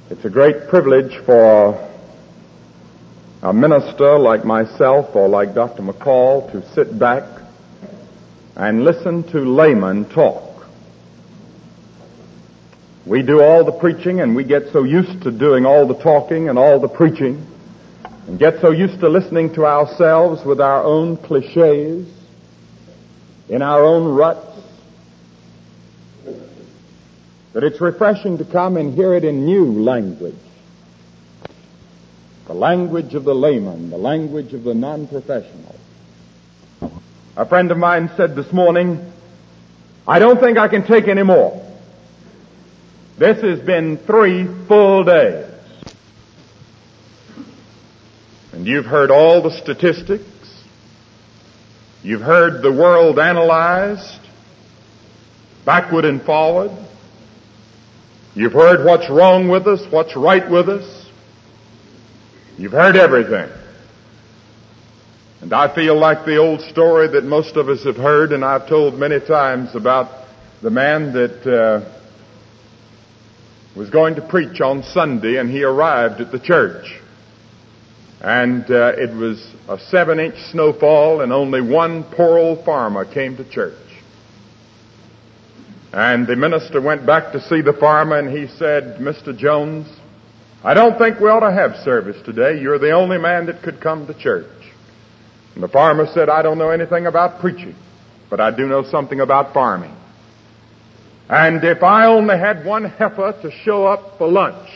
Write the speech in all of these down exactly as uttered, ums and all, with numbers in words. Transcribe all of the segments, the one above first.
It's a great privilege for a minister like myself or like Doctor McCall to sit back and listen to laymen talk. We do all the preaching, and we get so used to doing all the talking and all the preaching, and get so used to listening to ourselves with our own cliches, in our own ruts, that it's refreshing to come and hear it in new language. The language of the layman, the language of the non-professional. A friend of mine said this morning, "I don't think I can take any more. This has been three full days." And you've heard all the statistics. You've heard the world analyzed, backward and forward. You've heard what's wrong with us, what's right with us. You've heard everything. And I feel like the old story that most of us have heard, and I've told many times, about the man that uh, was going to preach on Sunday, and he arrived at the church. And uh, it was a seven-inch snowfall, and only one poor old farmer came to church. And the minister went back to see the farmer, and he said, "Mister Jones, I don't think we ought to have service today. You're the only man that could come to church." And the farmer said, "I don't know anything about preaching, but I do know something about farming. And if I only had one heifer to show up for lunch,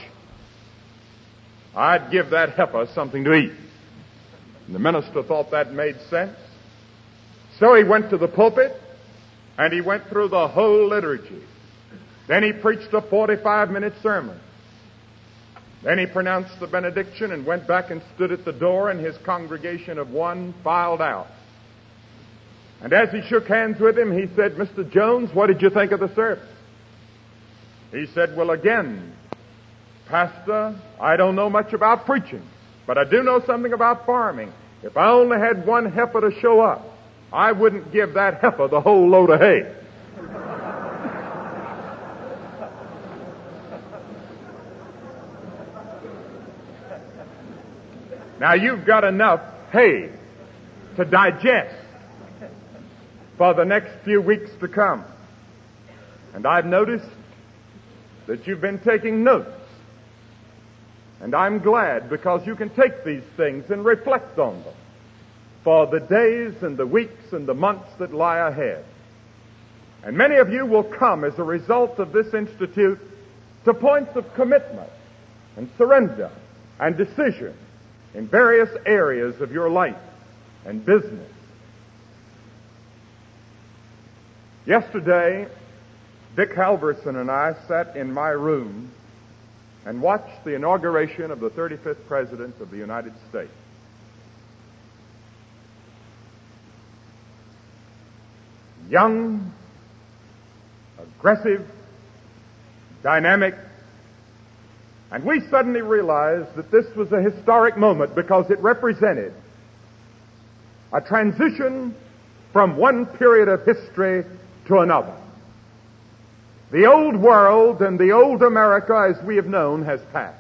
I'd give that heifer something to eat." And the minister thought that made sense. So he went to the pulpit, and he went through the whole liturgy. Then he preached a forty-five minute sermon. Then he pronounced the benediction and went back and stood at the door, and his congregation of one filed out. And as he shook hands with him, he said, "Mister Jones, what did you think of the service?" He said, "Well, again, Pastor, I don't know much about preaching, but I do know something about farming. If I only had one heifer to show up, I wouldn't give that heifer the whole load of hay." Now, you've got enough hay to digest for the next few weeks to come. And I've noticed that you've been taking notes. And I'm glad, because you can take these things and reflect on them for the days and the weeks and the months that lie ahead. And many of you will come as a result of this institute to points of commitment and surrender and decision in various areas of your life and business. Yesterday, Dick Halverson and I sat in my room and watched the inauguration of the thirty-fifth President of the United States. Young, aggressive, dynamic, and we suddenly realized that this was a historic moment because it represented a transition from one period of history to another. The old world and the old America as we have known has passed.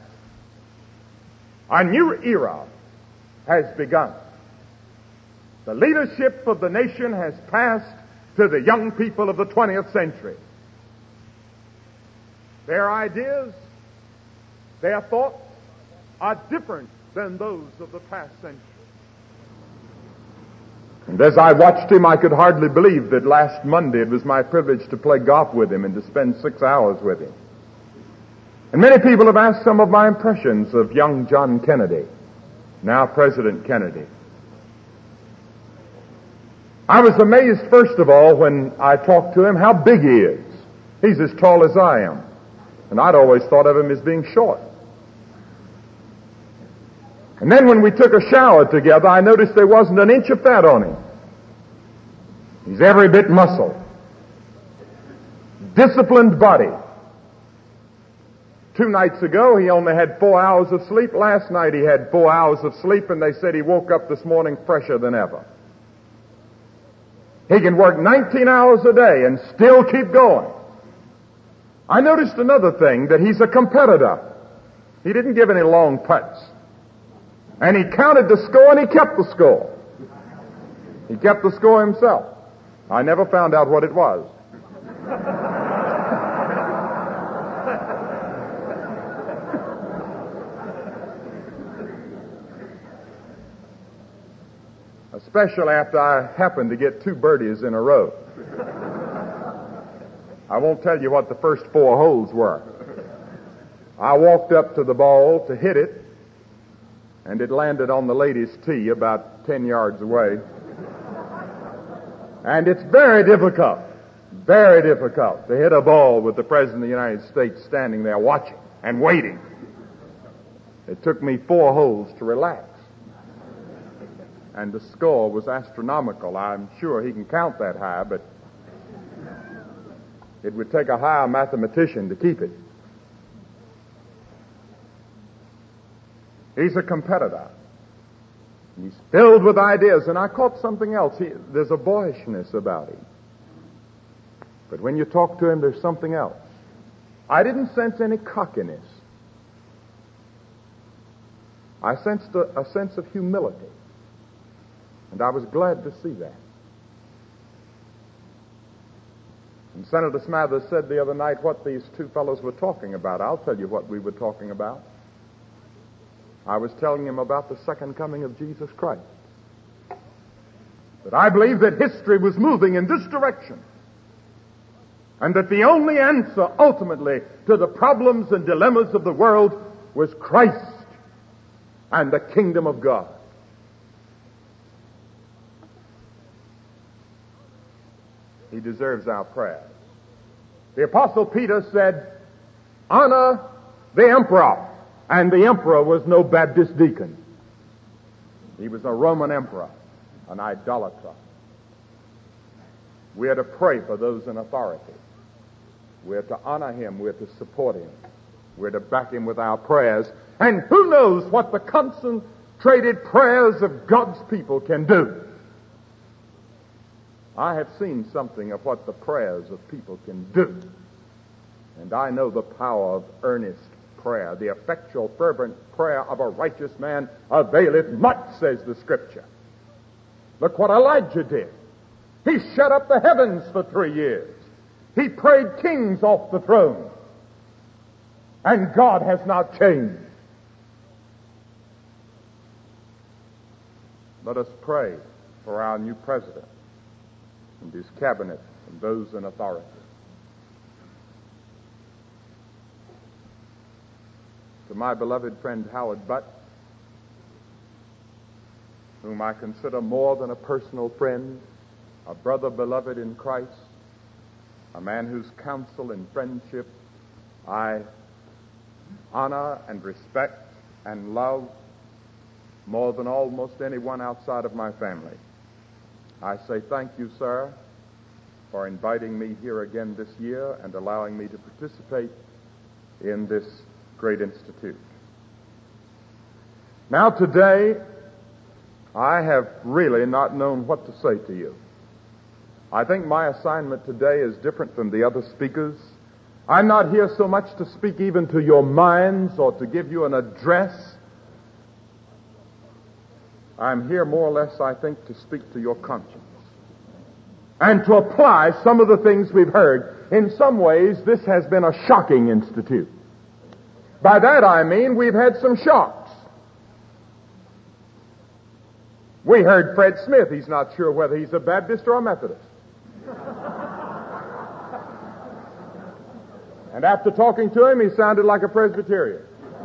A new era has begun. The leadership of the nation has passed to the young people of the twentieth century. Their ideas, their thoughts are different than those of the past century. And as I watched him, I could hardly believe that last Monday it was my privilege to play golf with him and to spend six hours with him. And many people have asked some of my impressions of young John Kennedy, now President Kennedy. I was amazed, first of all, when I talked to him, how big he is. He's as tall as I am. And I'd always thought of him as being short. And then when we took a shower together, I noticed there wasn't an inch of fat on him. He's every bit muscle. Disciplined body. Two nights ago, he only had four hours of sleep. Last night, he had four hours of sleep, and they said he woke up this morning fresher than ever. He can work nineteen hours a day and still keep going. I noticed another thing, that he's a competitor. He didn't give any long putts. And he counted the score and he kept the score. He kept the score himself. I never found out what it was. Especially after I happened to get two birdies in a row. I won't tell you what the first four holes were. I walked up to the ball to hit it, and it landed on the lady's tee about ten yards away. And it's very difficult, very difficult to hit a ball with the President of the United States standing there watching and waiting. It took me four holes to relax. And the score was astronomical. I'm sure he can count that high, but it would take a higher mathematician to keep it. He's a competitor. He's filled with ideas, and I caught something else. He, there's a boyishness about him. But when you talk to him, there's something else. I didn't sense any cockiness. I sensed a, a sense of humility. And I was glad to see that. And Senator Smathers said the other night what these two fellows were talking about. I'll tell you what we were talking about. I was telling him about the second coming of Jesus Christ. That I believe that history was moving in this direction. And that the only answer ultimately to the problems and dilemmas of the world was Christ and the kingdom of God. He deserves our prayers. The Apostle Peter said, honor the emperor. And the emperor was no Baptist deacon. He was a Roman emperor, an idolater. We are to pray for those in authority. We are to honor him. We are to support him. We are to back him with our prayers. And who knows what the concentrated prayers of God's people can do. I have seen something of what the prayers of people can do. And I know the power of earnest prayer. The effectual, fervent prayer of a righteous man availeth much, says the Scripture. Look what Elijah did. He shut up the heavens for three years. He prayed kings off the throne. And God has not changed. Let us pray for our new president and his cabinet and those in authority. To my beloved friend Howard Butt, whom I consider more than a personal friend, a brother beloved in Christ, a man whose counsel and friendship I honor and respect and love more than almost anyone outside of my family. I say thank you, sir, for inviting me here again this year and allowing me to participate in this great institute. Now today, I have really not known what to say to you. I think my assignment today is different from the other speakers. I'm not here so much to speak even to your minds or to give you an address. I'm here more or less, I think, to speak to your conscience and to apply some of the things we've heard. In some ways, this has been a shocking institute. By that I mean we've had some shocks. We heard Fred Smith. He's not sure whether he's a Baptist or a Methodist. And after talking to him, he sounded like a Presbyterian.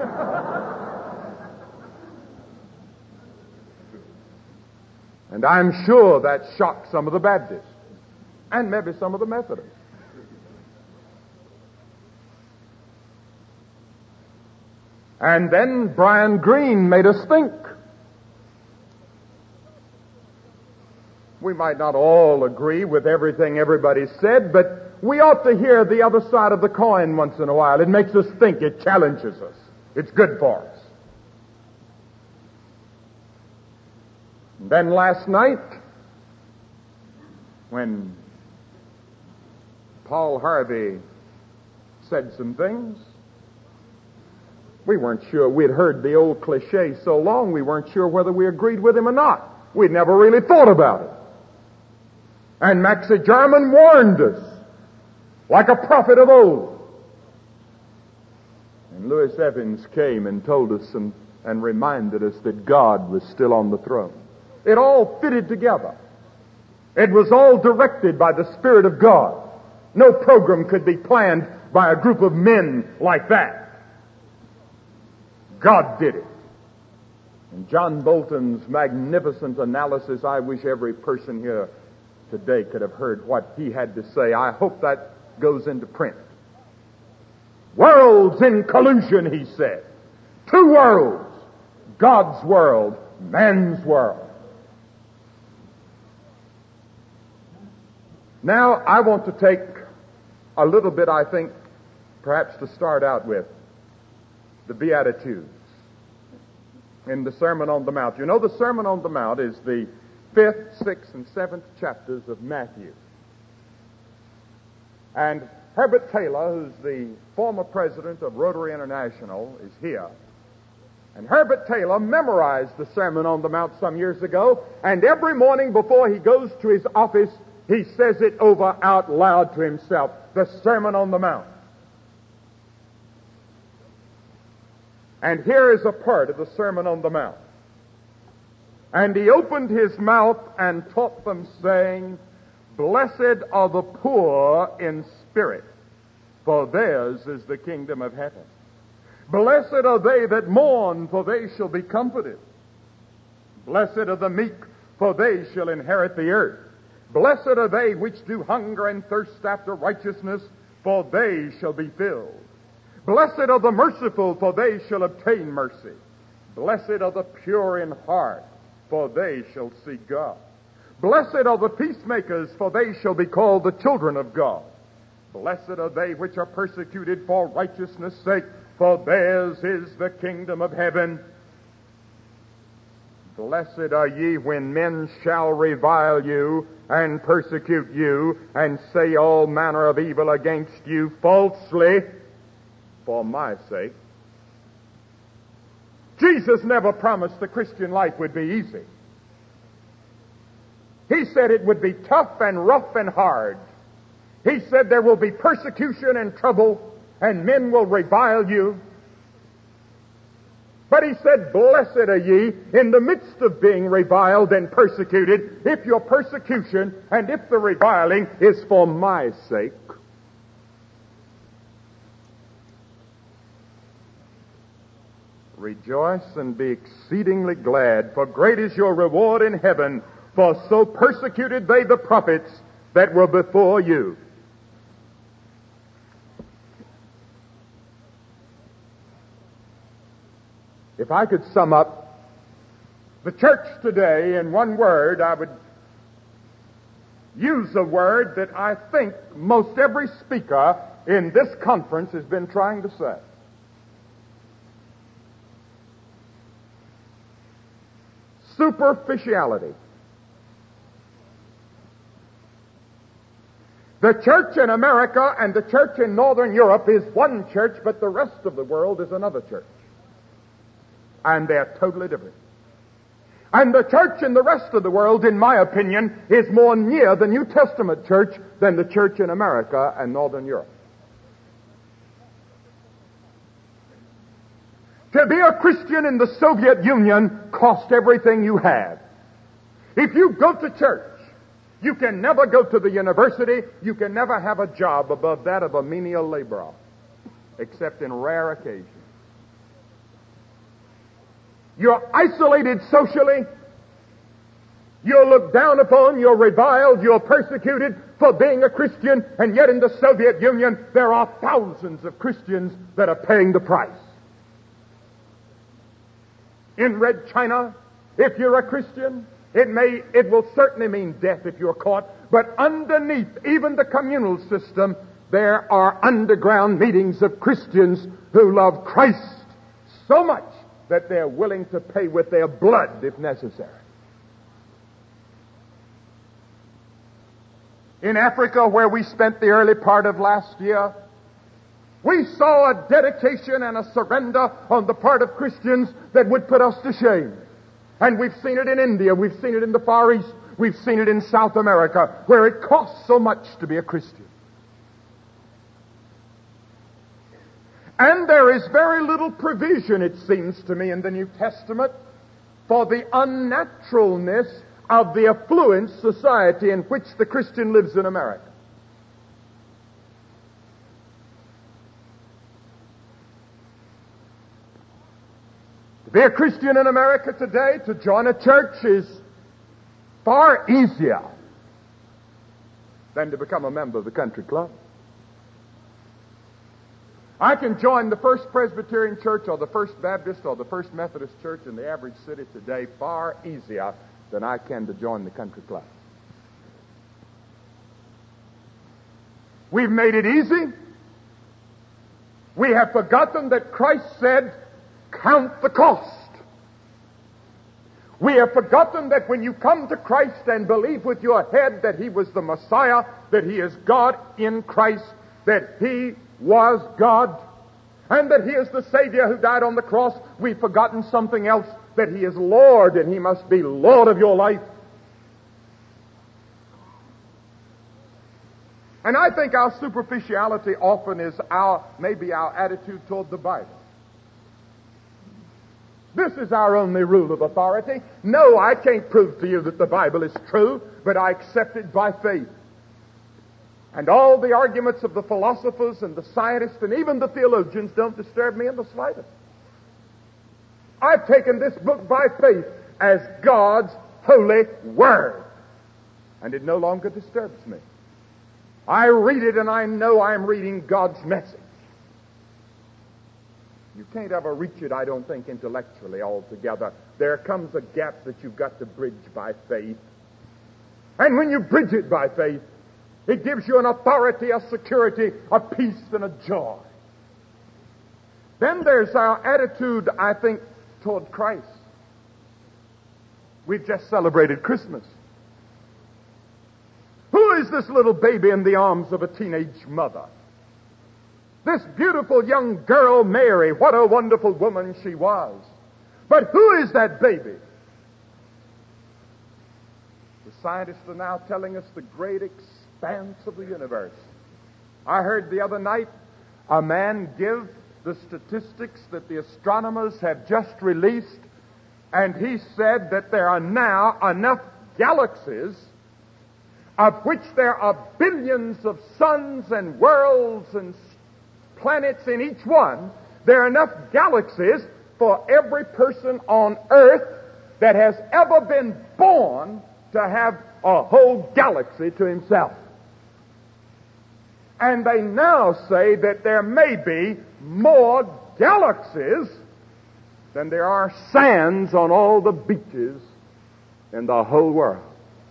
And I'm sure that shocked some of the Baptists and maybe some of the Methodists. And then Brian Greene made us think. We might not all agree with everything everybody said, but we ought to hear the other side of the coin once in a while. It makes us think. It challenges us. It's good for us. And then last night, when Paul Harvey said some things, We weren't sure. We'd heard the old cliche so long we weren't sure whether we agreed with him or not. We'd never really thought about it. And Maxey Jarman warned us like a prophet of old. And Lewis Evans came and told us and, and reminded us that God was still on the throne. It all fitted together. It was all directed by the Spirit of God. No program could be planned by a group of men like that. God did it. And John Bolton's magnificent analysis, I wish every person here today could have heard what he had to say. I hope that goes into print. Worlds in collusion, he said. Two worlds. God's world, man's world. Now, I want to take a little bit, I think, perhaps to start out with, the Beatitudes in the Sermon on the Mount. You know, the Sermon on the Mount is the fifth, sixth, and seventh chapters of Matthew. And Herbert Taylor, who's the former president of Rotary International, is here. And Herbert Taylor memorized the Sermon on the Mount some years ago, and every morning before he goes to his office, he says it over out loud to himself, the Sermon on the Mount. And here is a part of the Sermon on the Mount. And he opened his mouth and taught them, saying, Blessed are the poor in spirit, for theirs is the kingdom of heaven. Blessed are they that mourn, for they shall be comforted. Blessed are the meek, for they shall inherit the earth. Blessed are they which do hunger and thirst after righteousness, for they shall be filled. Blessed are the merciful, for they shall obtain mercy. Blessed are the pure in heart, for they shall see God. Blessed are the peacemakers, for they shall be called the children of God. Blessed are they which are persecuted for righteousness' sake, for theirs is the kingdom of heaven. Blessed are ye when men shall revile you and persecute you and say all manner of evil against you falsely for my sake. Jesus never promised the Christian life would be easy. He said it would be tough and rough and hard. He said there will be persecution and trouble, and men will revile you. But he said, blessed are ye in the midst of being reviled and persecuted, if your persecution and if the reviling is for my sake. Rejoice and be exceedingly glad, for great is your reward in heaven, for so persecuted they the prophets that were before you. If I could sum up the church today in one word, I would use a word that I think most every speaker in this conference has been trying to say. Superficiality. The church in America and the church in Northern Europe is one church, but the rest of the world is another church. And they're totally different. And the church in the rest of the world, in my opinion, is more near the New Testament church than the church in America and Northern Europe. To be a Christian in the Soviet Union cost everything you have. If you go to church, you can never go to the university, you can never have a job above that of a menial laborer, except in rare occasions. You're isolated socially. You're looked down upon. You're reviled. You're persecuted for being a Christian. And yet in the Soviet Union, there are thousands of Christians that are paying the price. In Red China, if you're a Christian, it may, it will certainly mean death if you're caught. But underneath even the communal system, there are underground meetings of Christians who love Christ so much that they're willing to pay with their blood if necessary. In Africa, where we spent the early part of last year, We saw a dedication and a surrender on the part of Christians that would put us to shame. And we've seen it in India, we've seen it in the Far East, we've seen it in South America, where it costs so much to be a Christian. And there is very little provision, it seems to me, in the New Testament for the unnaturalness of the affluent society in which the Christian lives in America. To be a Christian in America today, to join a church, is far easier than to become a member of the country club. I can join the First Presbyterian Church or the First Baptist or the First Methodist Church in the average city today far easier than I can to join the country club. We've made it easy. We have forgotten that Christ said, "Count the cost." We have forgotten that when you come to Christ and believe with your head that He was the Messiah, that He is God in Christ, that He was God, and that He is the Savior who died on the cross, we've forgotten something else, that He is Lord and He must be Lord of your life. And I think our superficiality often is our, maybe our attitude toward the Bible. This is our only rule of authority. No, I can't prove to you that the Bible is true, but I accept it by faith. And all the arguments of the philosophers and the scientists and even the theologians don't disturb me in the slightest. I've taken this book by faith as God's holy word, and it no longer disturbs me. I read it and I know I'm reading God's message. You can't ever reach it, I don't think, intellectually altogether. There comes a gap that you've got to bridge by faith. And when you bridge it by faith, it gives you an authority, a security, a peace, and a joy. Then there's our attitude, I think, toward Christ. We've just celebrated Christmas. Who is this little baby in the arms of a teenage mother? This beautiful young girl, Mary. What a wonderful woman she was. But who is that baby? The scientists are now telling us the great expanse of the universe. I heard the other night a man give the statistics that the astronomers have just released, and he said that there are now enough galaxies of which there are billions of suns and worlds and planets in each one. There are enough galaxies for every person on earth that has ever been born to have a whole galaxy to himself. And they now say that there may be more galaxies than there are sands on all the beaches in the whole world.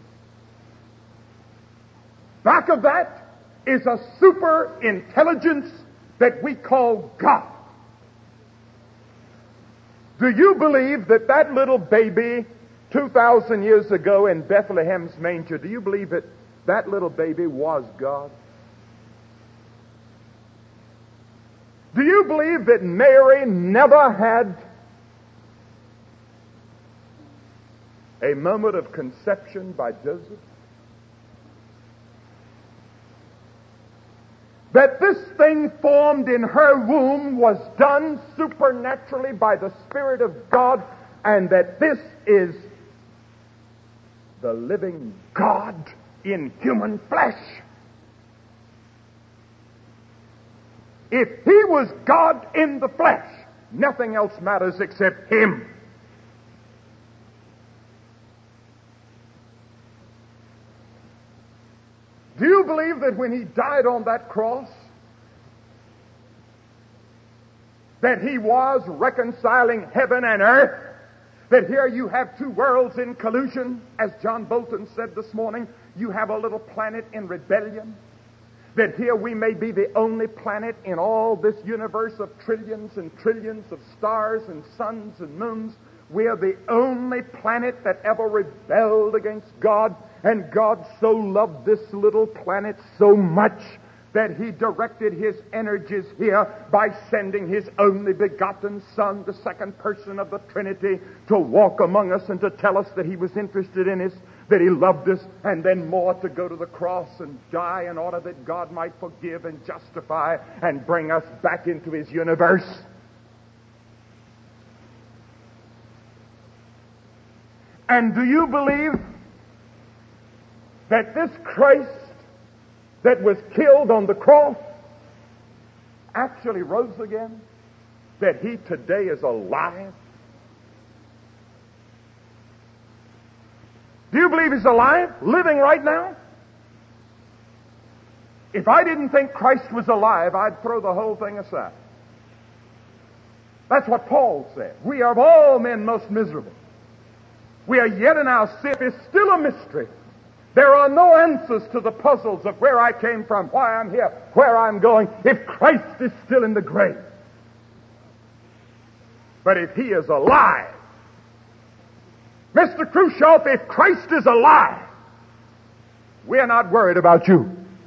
Back of that is a super intelligence that we call God. Do you believe that that little baby two thousand years ago in Bethlehem's manger, do you believe that that little baby was God? Do you believe that Mary never had a moment of conception by Joseph? That this thing formed in her womb was done supernaturally by the Spirit of God, and that this is the living God in human flesh. If He was God in the flesh, nothing else matters except Him. Do you believe that when He died on that cross, that He was reconciling heaven and earth? That here you have two worlds in collusion, as John Bolton said this morning. You have a little planet in rebellion. That here we may be the only planet in all this universe of trillions and trillions of stars and suns and moons. We are the only planet that ever rebelled against God. And God so loved this little planet so much that he directed his energies here by sending his only begotten Son, the second person of the Trinity, to walk among us and to tell us that he was interested in us, that he loved us, and then more, to go to the cross and die in order that God might forgive and justify and bring us back into his universe. And do you believe that this Christ that was killed on the cross actually rose again? That he today is alive? Do you believe he's alive, living right now? If I didn't think Christ was alive, I'd throw the whole thing aside. That's what Paul said. We are of all men most miserable. We are yet in our sin. It's still a mystery. There are no answers to the puzzles of where I came from, why I'm here, where I'm going, if Christ is still in the grave. But if he is alive, Mister Khrushchev, if Christ is alive, we're not worried about you.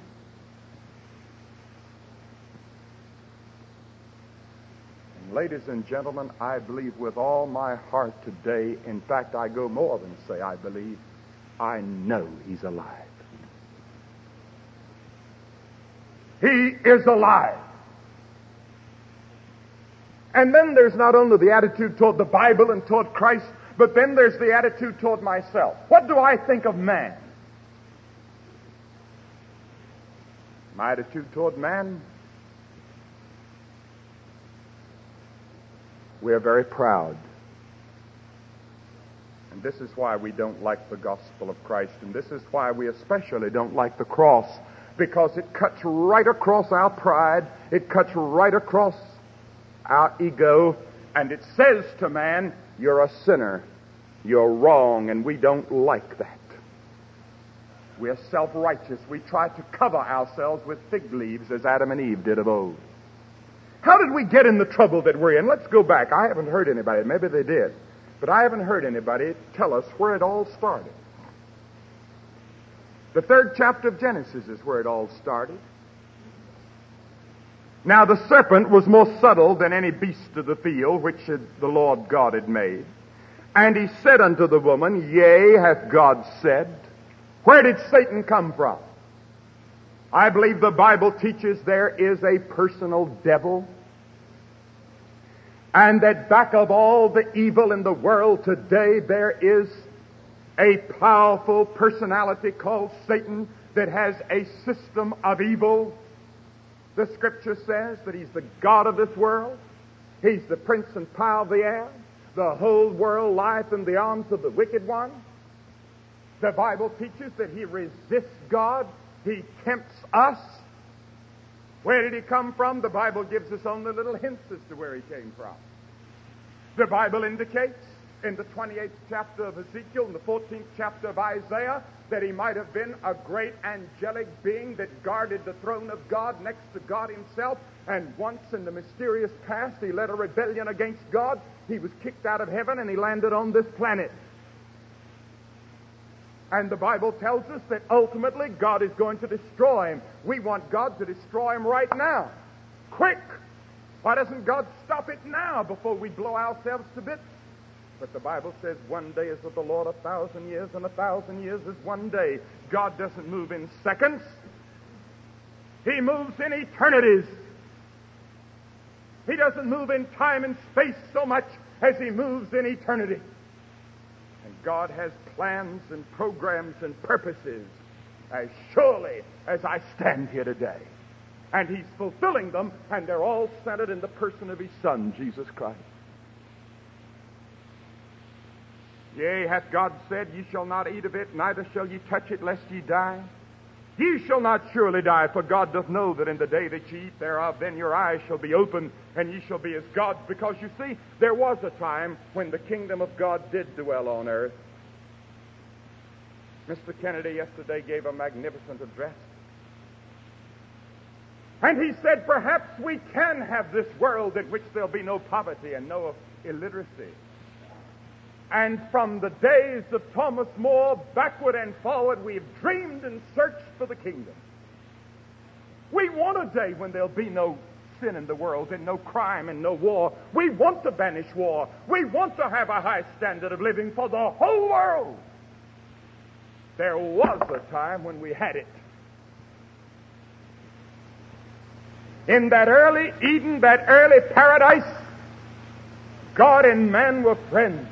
And ladies and gentlemen, I believe with all my heart today, in fact, I go more than say I believe, I know he's alive. He is alive. And then there's not only the attitude toward the Bible and toward Christ, but then there's the attitude toward myself. What do I think of man? My attitude toward man? We are very proud. And this is why we don't like the gospel of Christ, and this is why we especially don't like the cross, because it cuts right across our pride, it cuts right across our ego, and it says to man, you're a sinner, you're wrong, and we don't like that. We're self-righteous. We try to cover ourselves with fig leaves as Adam and Eve did of old. How did we get in the trouble that we're in? Let's go back. I haven't heard anybody, maybe they did, but I haven't heard anybody tell us where it all started. The third chapter of Genesis is where it all started. Now the serpent was more subtle than any beast of the field which the Lord God had made. And he said unto the woman, Yea, hath God said. Where did Satan come from? I believe the Bible teaches there is a personal devil, and that back of all the evil in the world today there is a powerful personality called Satan that has a system of evil. The Scripture says that he's the god of this world. He's the prince and power of the air. The whole world lieth in the arms of the wicked one. The Bible teaches that he resists God. He tempts us. Where did he come from? The Bible gives us only little hints as to where he came from. The Bible indicates in the twenty-eighth chapter of Ezekiel and the fourteenth chapter of Isaiah that he might have been a great angelic being that guarded the throne of God next to God himself, and once in the mysterious past he led a rebellion against God. He was kicked out of heaven and he landed on this planet. And the Bible tells us that ultimately God is going to destroy him. We want God to destroy him right now. Quick! Why doesn't God stop it now before we blow ourselves to bits? But the Bible says one day is with the Lord a thousand years, and a thousand years is one day. God doesn't move in seconds. He moves in eternities. He doesn't move in time and space so much as he moves in eternity. And God has plans and programs and purposes as surely as I stand here today. And he's fulfilling them, and they're all centered in the person of his Son, Jesus Christ. Yea, hath God said, Ye shall not eat of it, neither shall ye touch it, lest ye die? Ye shall not surely die, for God doth know that in the day that ye eat thereof, then your eyes shall be opened, and ye shall be as gods. Because you see, there was a time when the kingdom of God did dwell on earth. Mister Kennedy yesterday gave a magnificent address. And he said, perhaps we can have this world in which there'll be no poverty and no illiteracy. And from the days of Thomas More, backward and forward, we've dreamed and searched for the kingdom. We want a day when there'll be no sin in the world and no crime and no war. We want to banish war. We want to have a high standard of living for the whole world. There was a time when we had it. In that early Eden, that early paradise, God and man were friends.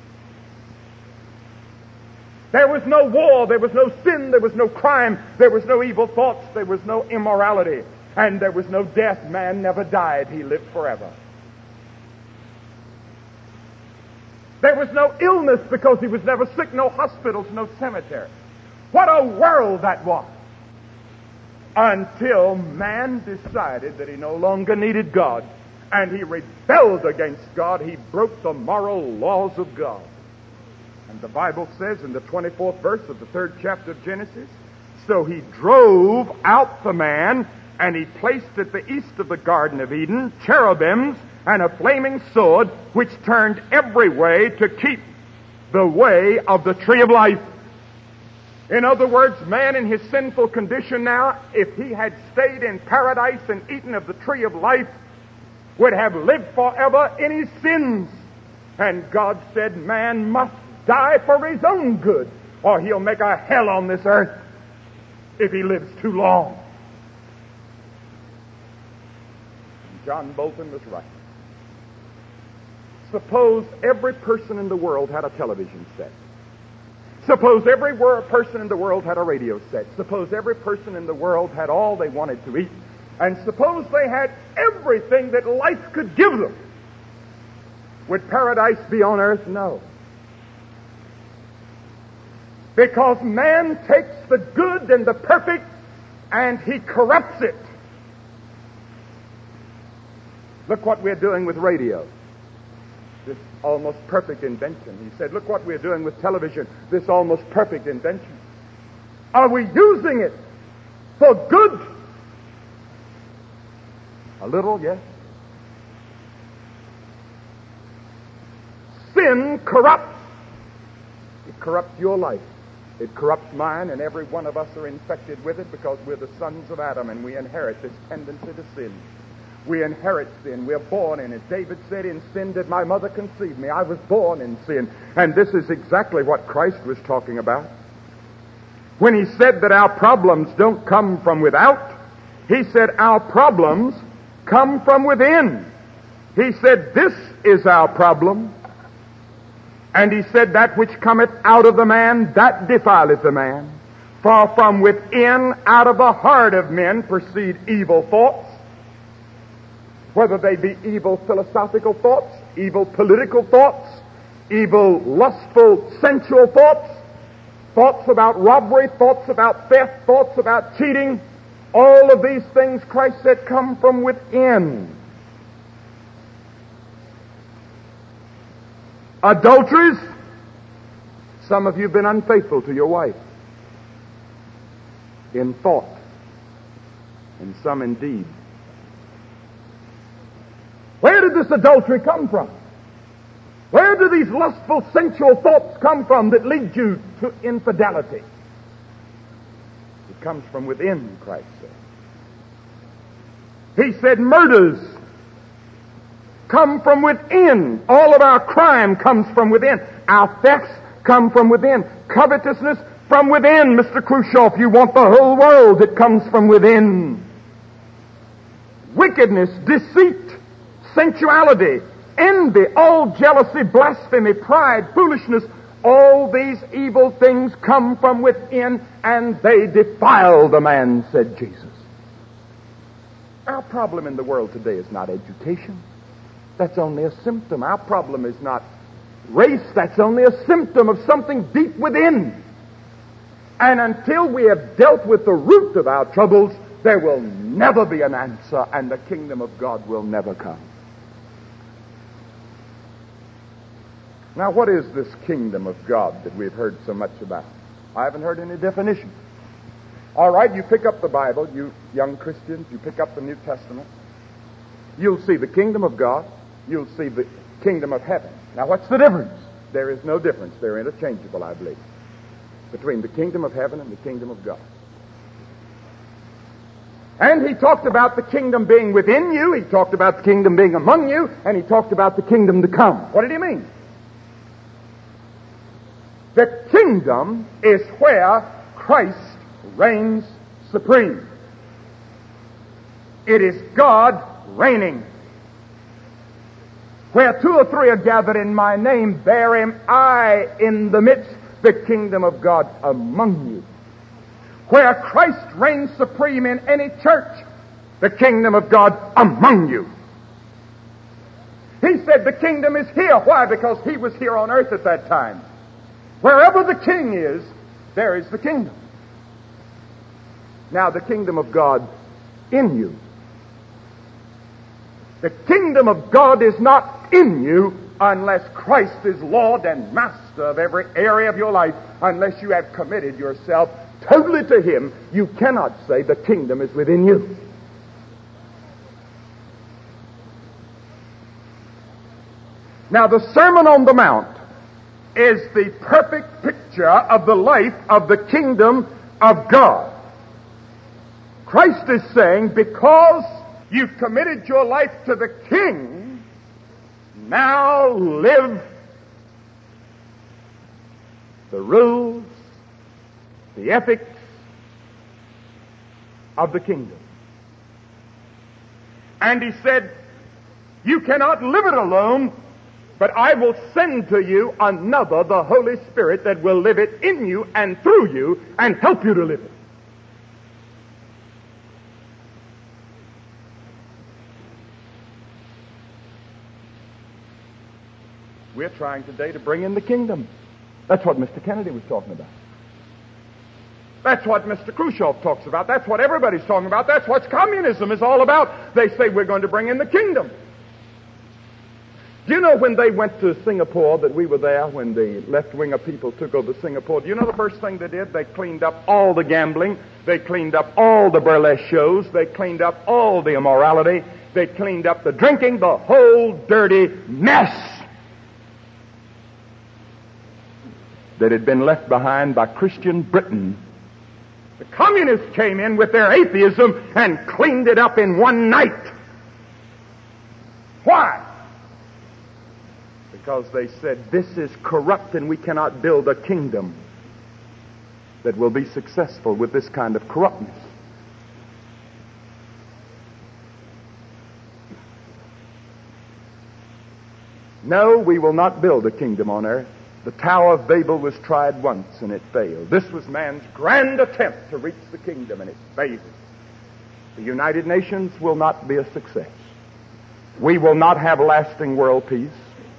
There was no war, there was no sin, there was no crime, there was no evil thoughts, there was no immorality, and there was no death. Man never died, he lived forever. There was no illness because he was never sick, no hospitals, no cemetery. What a world that was! Until man decided that he no longer needed God, and he rebelled against God. He broke the moral laws of God. And the Bible says in the twenty-fourth verse of the third chapter of Genesis, so he drove out the man, and he placed at the east of the Garden of Eden cherubims and a flaming sword, which turned every way to keep the way of the tree of life. In other words, man in his sinful condition now, if he had stayed in paradise and eaten of the tree of life, would have lived forever in his sins. And God said man must die for his own good, or he'll make a hell on this earth if he lives too long. And John Bolton was right. Suppose every person in the world had a television set. Suppose every person in the world had a radio set. Suppose every person in the world had all they wanted to eat. And suppose they had everything that life could give them. Would paradise be on earth? No. Because man takes the good and the perfect and he corrupts it. Look what we're doing with radio. This almost perfect invention. He said, look what we're doing with television. This almost perfect invention. Are we using it for good? A little, yes. Sin corrupts. It corrupts your life. It corrupts mine, and every one of us are infected with it because we're the sons of Adam, and we inherit this tendency to sin. We inherit sin. We're born in it. David said, in sin did my mother conceive me. I was born in sin. And this is exactly what Christ was talking about. When he said that our problems don't come from without, he said our problems come from within. He said, this is our problem. And he said, that which cometh out of the man, that defileth the man. For from within, out of the heart of men, proceed evil thoughts, whether they be evil philosophical thoughts, evil political thoughts, evil lustful sensual thoughts, thoughts about robbery, thoughts about theft, thoughts about cheating. All of these things, Christ said, come from within. Adulteries. Some of you have been unfaithful to your wife in thought, and some in deed. Where did this adultery come from? Where do these lustful, sensual thoughts come from that lead you to infidelity? It comes from within, Christ said. He said murders come from within. All of our crime comes from within. Our thefts come from within. Covetousness from within. Mister Khrushchev, you want the whole world, it comes from within. Wickedness, deceit, sensuality, envy, all jealousy, blasphemy, pride, foolishness, all these evil things come from within, and they defile the man, said Jesus. Our problem in the world today is not education. That's only a symptom. Our problem is not race. That's only a symptom of something deep within. And until we have dealt with the root of our troubles, there will never be an answer, and the kingdom of God will never come. Now, what is this kingdom of God that we've heard so much about? I haven't heard any definition. All right, you pick up the Bible, you young Christians, you pick up the New Testament. You'll see the kingdom of God. You'll see the kingdom of heaven. Now, what's the difference? There is no difference. They're interchangeable, I believe, between the kingdom of heaven and the kingdom of God. And he talked about the kingdom being within you, he talked about the kingdom being among you, and he talked about the kingdom to come. What did he mean? The kingdom is where Christ reigns supreme. It is God reigning. Where two or three are gathered in my name, there am I in the midst, the kingdom of God among you. Where Christ reigns supreme in any church, the kingdom of God among you. He said the kingdom is here. Why? Because he was here on earth at that time. Wherever the king is, there is the kingdom. Now, the kingdom of God in you. The kingdom of God is not in you unless Christ is Lord and Master of every area of your life. Unless you have committed yourself totally to him, you cannot say the kingdom is within you. Now, the Sermon on the Mount is the perfect picture of the life of the kingdom of God. Christ is saying, because you've committed your life to the King, now live the rules, the ethics of the kingdom. And he said, you cannot live it alone, but I will send to you another, the Holy Spirit, that will live it in you and through you and help you to live it. We're trying today to bring in the kingdom. That's what Mister Kennedy was talking about. That's what Mister Khrushchev talks about. That's what everybody's talking about. That's what communism is all about. They say we're going to bring in the kingdom. Do you know when they went to Singapore, that we were there when the left-wing of people took over Singapore? Do you know the first thing they did? They cleaned up all the gambling. They cleaned up all the burlesque shows. They cleaned up all the immorality. They cleaned up the drinking, the whole dirty mess that had been left behind by Christian Britain. The communists came in with their atheism and cleaned it up in one night. Why? Because they said, this is corrupt and we cannot build a kingdom that will be successful with this kind of corruptness. No, we will not build a kingdom on earth. The Tower of Babel was tried once and it failed. This was man's grand attempt to reach the kingdom and it failed. The United Nations will not be a success. We will not have lasting world peace.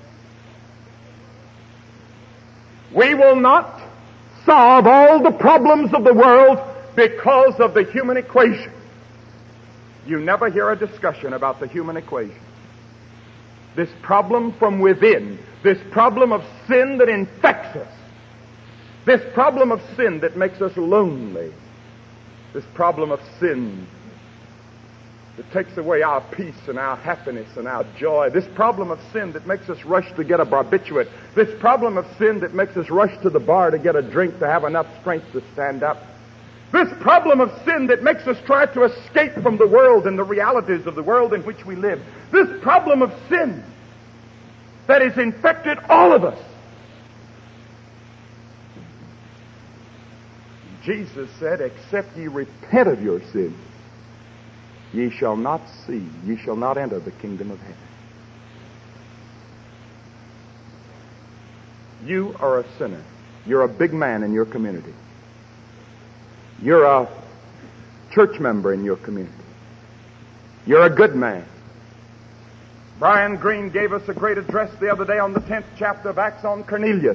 We will not solve all the problems of the world because of the human equation. You never hear a discussion about the human equation. This problem from within, this problem of sin that infects us, this problem of sin that makes us lonely, this problem of sin that takes away our peace and our happiness and our joy, this problem of sin that makes us rush to get a barbiturate, this problem of sin that makes us rush to the bar to get a drink to have enough strength to stand up, this problem of sin that makes us try to escape from the world and the realities of the world in which we live, this problem of sin that has infected all of us. Jesus said, except ye repent of your sins, ye shall not see, ye shall not enter the kingdom of heaven. You are a sinner. You're a big man in your community. You're a church member in your community. You're a good man. Brian Greene gave us a great address the other day on the tenth chapter of Acts on Cornelius.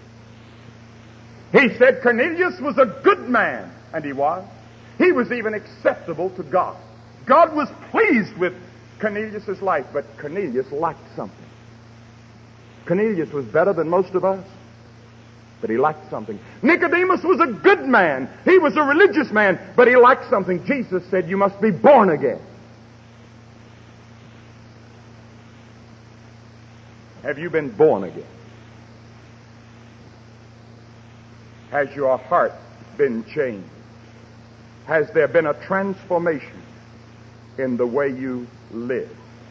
He said Cornelius was a good man, and he was. He was even acceptable to God. God was pleased with Cornelius' life, but Cornelius lacked something. Cornelius was better than most of us, but he lacked something. Nicodemus was a good man. He was a religious man, but he lacked something. Jesus said, you must be born again. Have you been born again? Has your heart been changed? Has there been a transformation? in the way you live.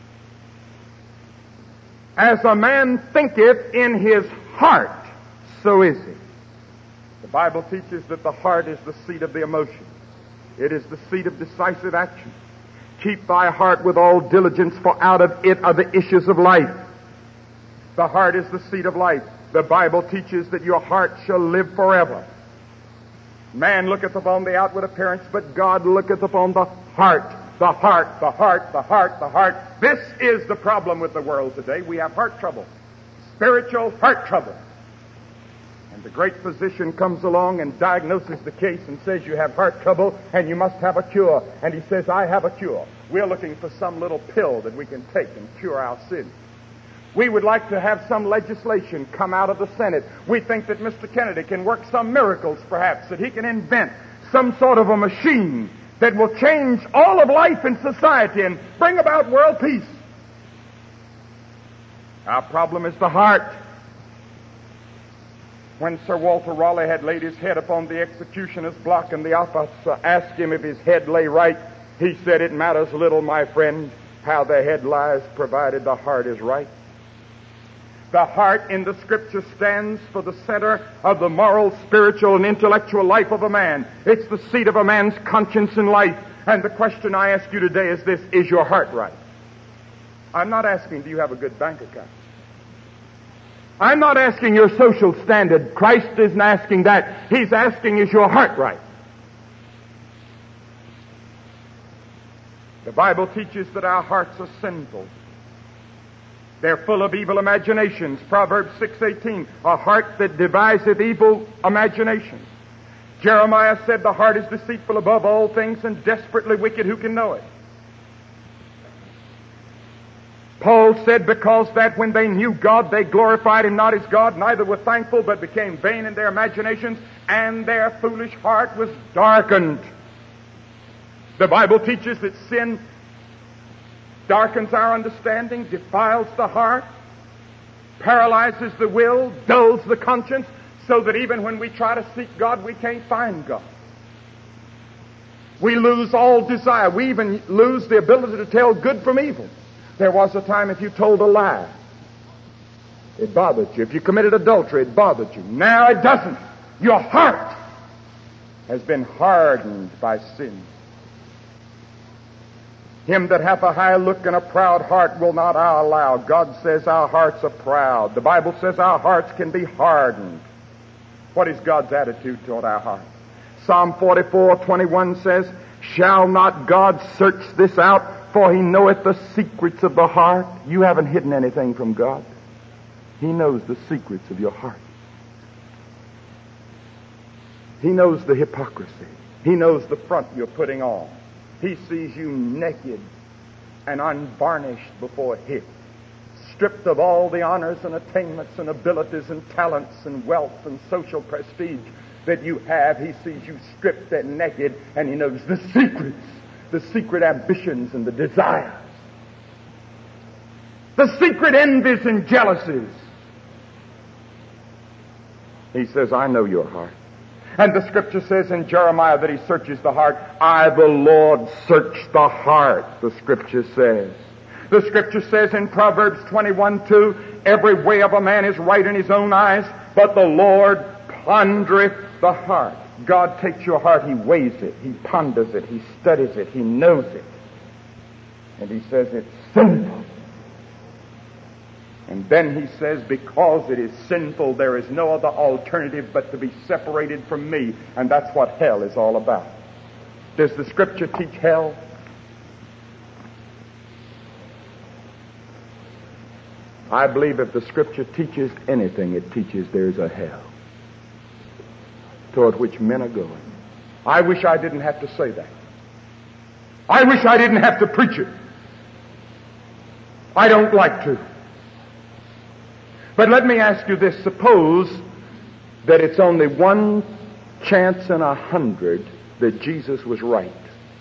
As a man thinketh in his heart, so is he. The Bible teaches that the heart is the seat of the emotions. It is the seat of decisive action. Keep thy heart with all diligence, for out of it are the issues of life. The heart is the seat of life. The Bible teaches that your heart shall live forever. Man looketh upon the outward appearance, but God looketh upon the heart. The heart, the heart, the heart, the heart. This is the problem with the world today. We have heart trouble. Spiritual heart trouble. And the great physician comes along and diagnoses the case and says you have heart trouble and you must have a cure. And he says, I have a cure. We're looking for some little pill that we can take and cure our sins. We would like to have some legislation come out of the Senate. We think that Mister Kennedy can work some miracles, perhaps, that he can invent some sort of a machine that will change all of life in society and bring about world peace. Our problem is the heart. When Sir Walter Raleigh had laid his head upon the executioner's block and the officer asked him if his head lay right, he said, it matters little, my friend, how the head lies, provided the heart is right. The heart in the Scripture stands for the center of the moral, spiritual, and intellectual life of a man. It's the seat of a man's conscience in life. And the question I ask you today is this: is your heart right? I'm not asking, do you have a good bank account? I'm not asking your social standard. Christ isn't asking that. He's asking, is your heart right? The Bible teaches that our hearts are sinful. They're full of evil imaginations. Proverbs six eighteen, a heart that deviseth evil imaginations. Jeremiah said the heart is deceitful above all things and desperately wicked. Who can know it? Paul said, because that when they knew God, they glorified him not as God, neither were thankful, but became vain in their imaginations, and their foolish heart was darkened. The Bible teaches that sin darkens our understanding, defiles the heart, paralyzes the will, dulls the conscience, so that even when we try to seek God, we can't find God. We lose all desire. We even lose the ability to tell good from evil. There was a time if you told a lie, it bothered you. If you committed adultery, it bothered you. Now it doesn't. Your heart has been hardened by sin. Him that hath a high look and a proud heart will not I allow. God says our hearts are proud. The Bible says our hearts can be hardened. What is God's attitude toward our hearts? Psalm forty-four twenty-one says, shall not God search this out? For he knoweth the secrets of the heart. You haven't hidden anything from God. He knows the secrets of your heart. He knows the hypocrisy. He knows the front you're putting on. He sees you naked and unvarnished before him, stripped of all the honors and attainments and abilities and talents and wealth and social prestige that you have. He sees you stripped and naked, and he knows the secrets, the secret ambitions and the desires, the secret envies and jealousies. He says, I know your heart. And the Scripture says in Jeremiah that he searches the heart. I, the Lord, search the heart, the Scripture says. The Scripture says in Proverbs twenty-one two, every way of a man is right in his own eyes, but the Lord pondereth the heart. God takes your heart, he weighs it, he ponders it, he studies it, he knows it. And he says it's sinful. And then he says, because it is sinful, there is no other alternative but to be separated from me. And that's what hell is all about. Does the Scripture teach hell? I believe if the Scripture teaches anything, it teaches there's a hell toward which men are going. I wish I didn't have to say that. I wish I didn't have to preach it. I don't like to. But let me ask you this. Suppose that it's only one chance in a hundred that Jesus was right.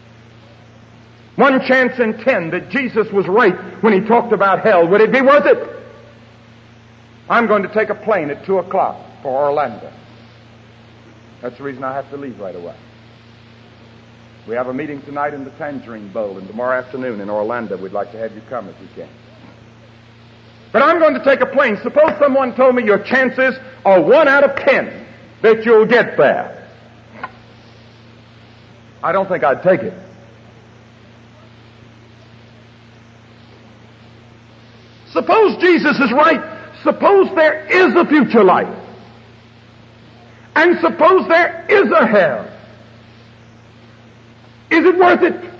One chance in ten that Jesus was right when he talked about hell. Would it be worth it? I'm going to take a plane at two o'clock for Orlando. That's the reason I have to leave right away. We have a meeting tonight in the Tangerine Bowl, and tomorrow afternoon in Orlando. We'd like to have you come if you can. But I'm going to take a plane. Suppose someone told me your chances are one out of ten that you'll get there. I don't think I'd take it. Suppose Jesus is right. Suppose there is a future life. And suppose there is a hell. Is it worth it?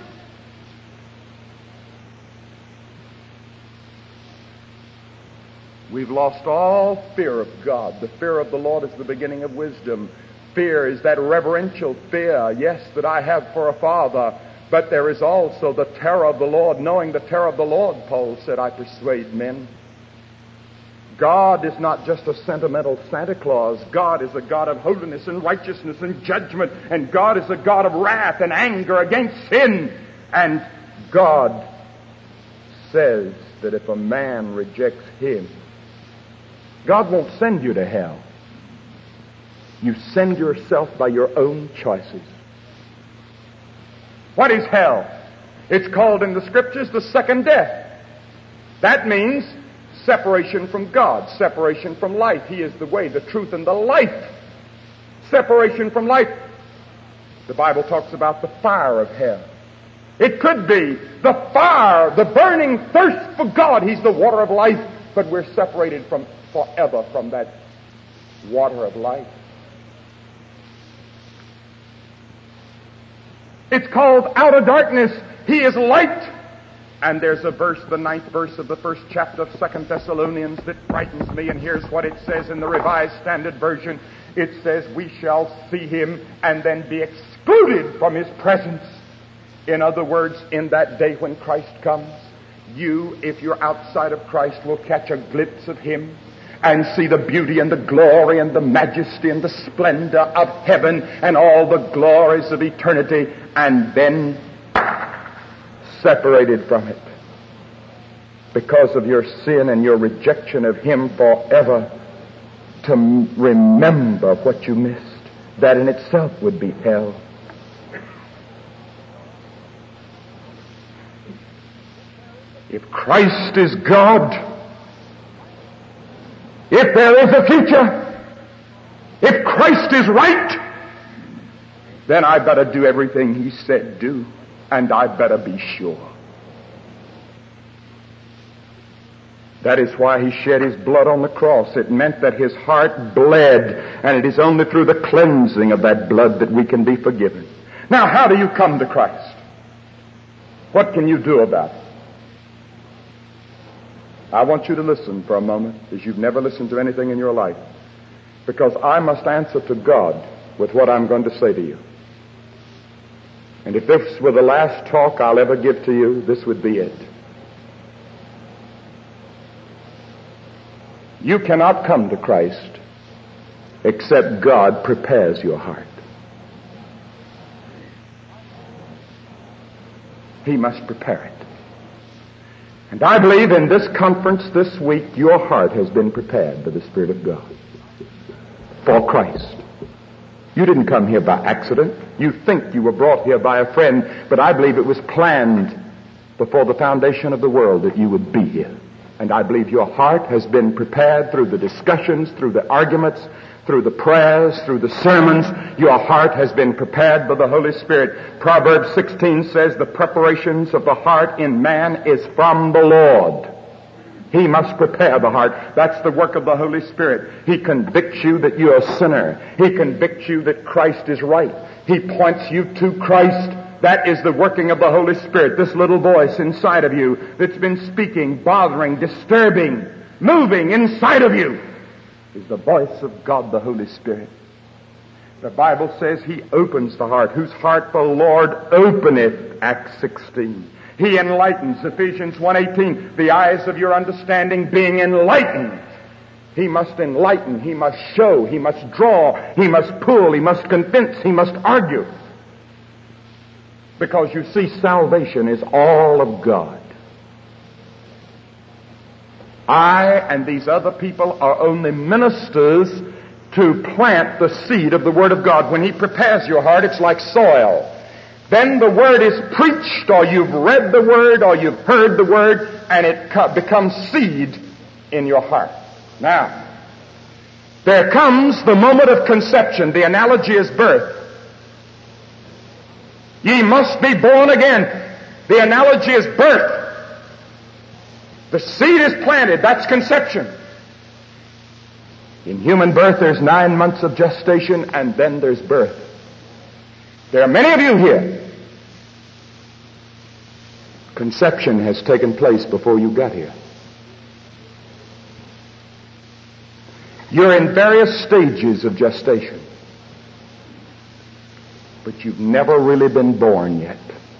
We've lost all fear of God. The fear of the Lord is the beginning of wisdom. Fear is that reverential fear, yes, that I have for a father. But there is also the terror of the Lord. Knowing the terror of the Lord, Paul said, I persuade men. God is not just a sentimental Santa Claus. God is a God of holiness and righteousness and judgment. And God is a God of wrath and anger against sin. And God says that if a man rejects Him, God won't send you to hell. You send yourself by your own choices. What is hell? It's called in the Scriptures the second death. That means separation from God, separation from life. He is the way, the truth, and the life. Separation from life. The Bible talks about the fire of hell. It could be the fire, the burning thirst for God. He's the water of life, but we're separated from forever from that water of life. It's called outer darkness. He is light. And there's a verse, the ninth verse of the first chapter of Second Thessalonians, that frightens me. And here's what it says in the Revised Standard Version. It says, we shall see Him and then be excluded from His presence. In other words, in that day when Christ comes, you, if you're outside of Christ, will catch a glimpse of Him and see the beauty and the glory and the majesty and the splendor of heaven and all the glories of eternity, and then separated from it because of your sin and your rejection of Him forever, to remember what you missed. That in itself would be hell. If Christ is God, if there is a future, if Christ is right, then I better do everything He said do, and I better be sure. That is why He shed His blood on the cross. It meant that His heart bled, and it is only through the cleansing of that blood that we can be forgiven. Now, how do you come to Christ? What can you do about it? I want you to listen for a moment, as you've never listened to anything in your life, because I must answer to God with what I'm going to say to you. And if this were the last talk I'll ever give to you, this would be it. You cannot come to Christ except God prepares your heart. He must prepare it. And I believe in this conference this week, your heart has been prepared by the Spirit of God for Christ. You didn't come here by accident. You think you were brought here by a friend, but I believe it was planned before the foundation of the world that you would be here. And I believe your heart has been prepared through the discussions, through the arguments, through the prayers, through the sermons. Your heart has been prepared by the Holy Spirit. Proverbs sixteen says the preparations of the heart in man is from the Lord. He must prepare the heart. That's the work of the Holy Spirit. He convicts you that you're a sinner. He convicts you that Christ is right. He points you to Christ. That is the working of the Holy Spirit. This little voice inside of you that's been speaking, bothering, disturbing, moving inside of you is the voice of God, the Holy Spirit. The Bible says He opens the heart. Whose heart the Lord openeth, Acts sixteen. He enlightens, Ephesians one eighteen, the eyes of your understanding being enlightened. He must enlighten, He must show, He must draw, He must pull, He must convince, He must argue. Because you see, salvation is all of God. I and these other people are only ministers to plant the seed of the Word of God. When He prepares your heart, it's like soil. Then the Word is preached, or you've read the Word, or you've heard the Word, and it co- becomes seed in your heart. Now, there comes the moment of conception. The analogy is birth. Ye must be born again. The analogy is birth. The seed is planted. That's conception. In human birth, there's nine months of gestation, and then there's birth. There are many of you here. Conception has taken place before you got here. You're in various stages of gestation, but you've never really been born yet.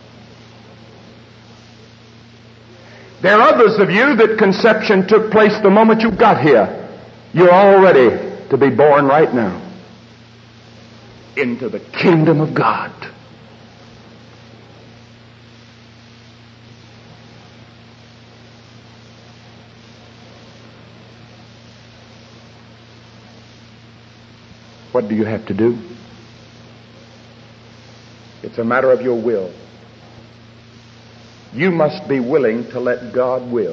There are others of you that conception took place the moment you got here. You're all ready to be born right now into the kingdom of God. What do you have to do? It's a matter of your will. You must be willing to let God will.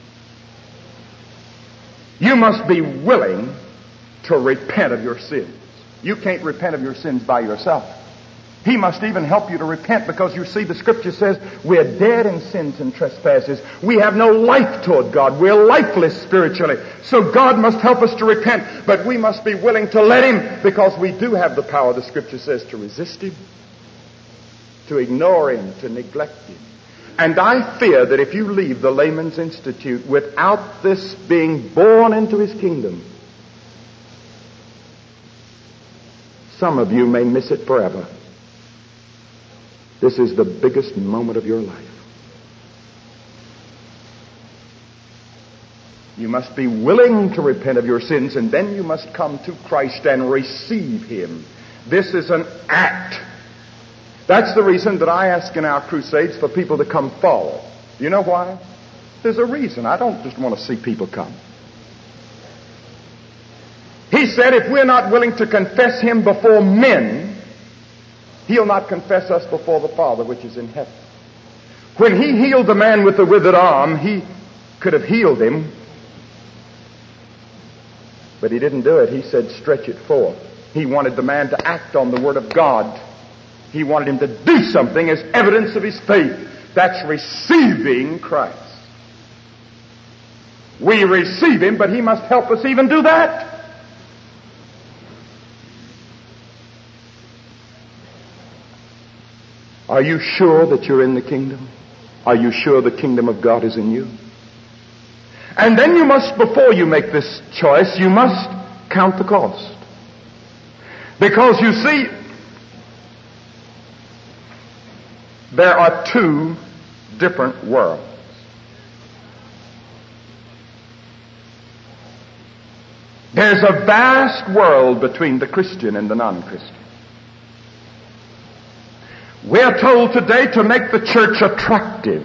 You must be willing to repent of your sins. You can't repent of your sins by yourself. He must even help you to repent, because you see the Scripture says we're dead in sins and trespasses. We have no life toward God. We're lifeless spiritually. So God must help us to repent, but we must be willing to let Him, because we do have the power, the Scripture says, to resist Him, to ignore Him, to neglect Him. And I fear that if you leave the Layman's Institute without this being born into His kingdom, some of you may miss it forever. This is the biggest moment of your life. You must be willing to repent of your sins, and then you must come to Christ and receive Him. This is an act. That's the reason that I ask in our crusades for people to come forward. You know why? There's a reason. I don't just want to see people come. He said if we're not willing to confess Him before men, He'll not confess us before the Father which is in heaven. When He healed the man with the withered arm, He could have healed him, but He didn't do it. He said, stretch it forth. He wanted the man to act on the Word of God. He wanted him to do something as evidence of his faith. That's receiving Christ. We receive Him, but He must help us even do that. Are you sure that you're in the kingdom? Are you sure the kingdom of God is in you? And then you must, before you make this choice, you must count the cost. Because you see, there are two different worlds. There's a vast world between the Christian and the non-Christian. We're told today to make the church attractive.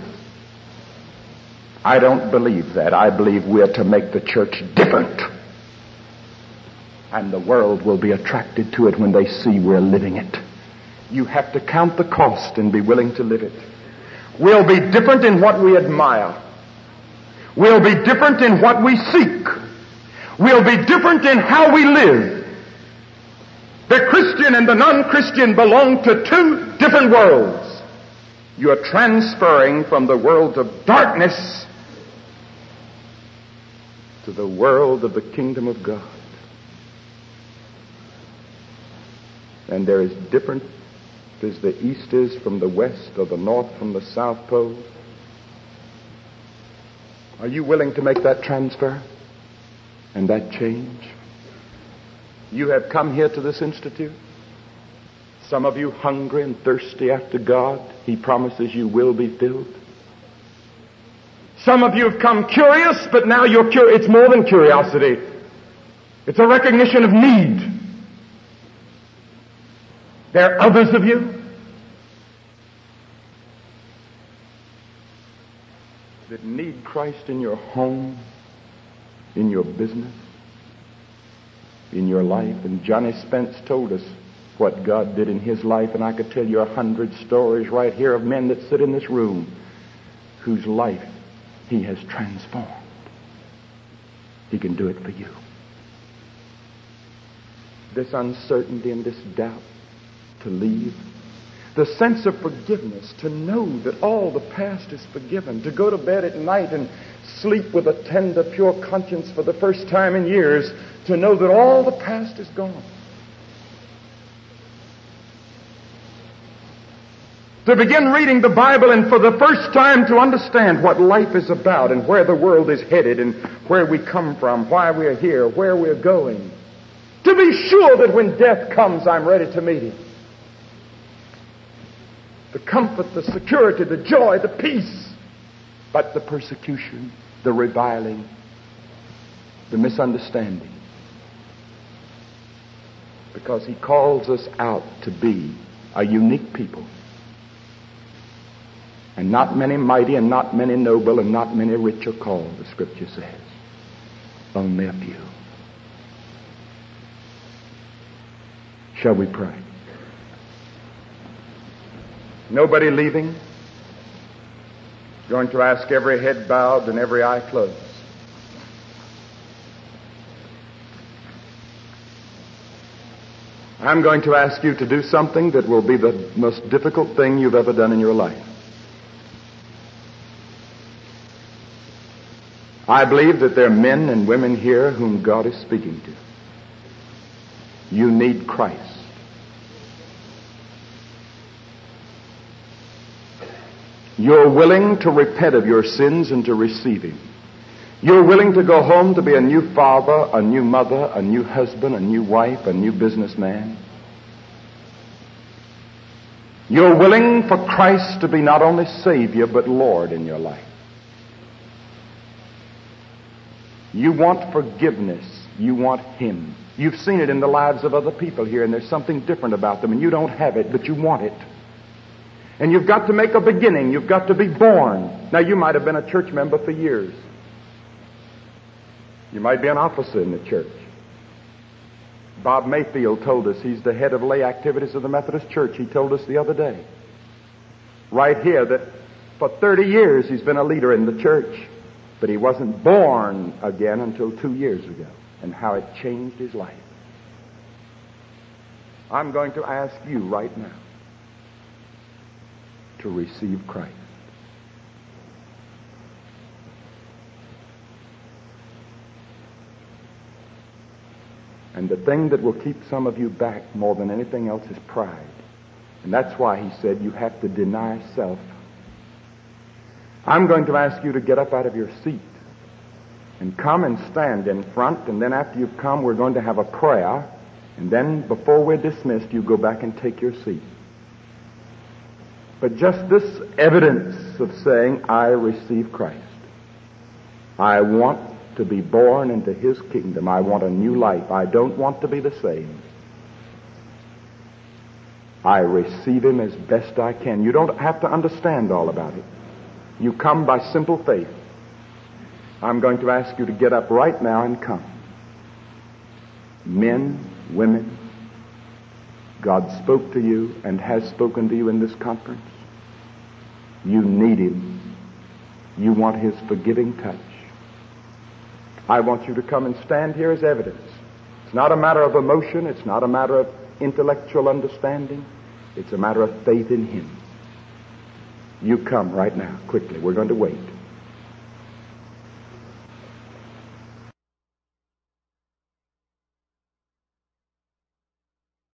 I don't believe that. I believe we're to make the church different. And the world will be attracted to it when they see we're living it. You have to count the cost and be willing to live it. We'll be different in what we admire. We'll be different in what we seek. We'll be different in how we live. The Christian and the non-Christian belong to two different worlds. You are transferring from the world of darkness to the world of the kingdom of God. And there is different as the east is from the west, or the north from the south pole. Are you willing to make that transfer and that change? You have come here to this institute. Some of you hungry and thirsty after God. He promises you will be filled. Some of you have come curious, but now you're curious. It's more than curiosity. It's a recognition of need. There are others of you that need Christ in your home, in your business, in your life. And Johnny Spence told us what God did in his life, and I could tell you a hundred stories right here of men that sit in this room whose life he has transformed. He can do it for you. This uncertainty and this doubt to leave, the sense of forgiveness, to know that all the past is forgiven, to go to bed at night and sleep with a tender, pure conscience for the first time in years, to know that all the past is gone. To begin reading the Bible and for the first time to understand what life is about and where the world is headed and where we come from, why we're here, where we're going. To be sure that when death comes, I'm ready to meet him. The comfort, the security, the joy, the peace. But the persecution, the reviling, the misunderstanding. Because he calls us out to be a unique people. And not many mighty and not many noble and not many rich are called, the Scripture says. Only a few. Shall we pray? Nobody leaving. Going to ask every head bowed and every eye closed. I'm going to ask you to do something that will be the most difficult thing you've ever done in your life. I believe that there are men and women here whom God is speaking to. You need Christ. You're willing to repent of your sins and to receive him. You're willing to go home to be a new father, a new mother, a new husband, a new wife, a new businessman. You're willing for Christ to be not only Savior but Lord in your life. You want forgiveness. You want him. You've seen it in the lives of other people here, and there's something different about them, and you don't have it, but you want it. And you've got to make a beginning. You've got to be born. Now, you might have been a church member for years. You might be an officer in the church. Bob Mayfield told us, he's the head of lay activities of the Methodist Church. He told us the other day, right here, that for thirty years he's been a leader in the church. But he wasn't born again until two years ago, and how it changed his life. I'm going to ask you right now to receive Christ. And the thing that will keep some of you back more than anything else is pride. And that's why he said you have to deny self. I'm going to ask you to get up out of your seat and come and stand in front, and then after you've come, we're going to have a prayer, and then before we're dismissed, you go back and take your seat. But just this evidence of saying, I receive Christ. I want to be born into his kingdom. I want a new life. I don't want to be the same. I receive him as best I can. You don't have to understand all about it. You come by simple faith. I'm going to ask you to get up right now and come. Men, women, God spoke to you and has spoken to you in this conference. You need him. You want his forgiving touch. I want you to come and stand here as evidence. It's not a matter of emotion. It's not a matter of intellectual understanding. It's a matter of faith in him. You come right now, quickly. We're going to wait.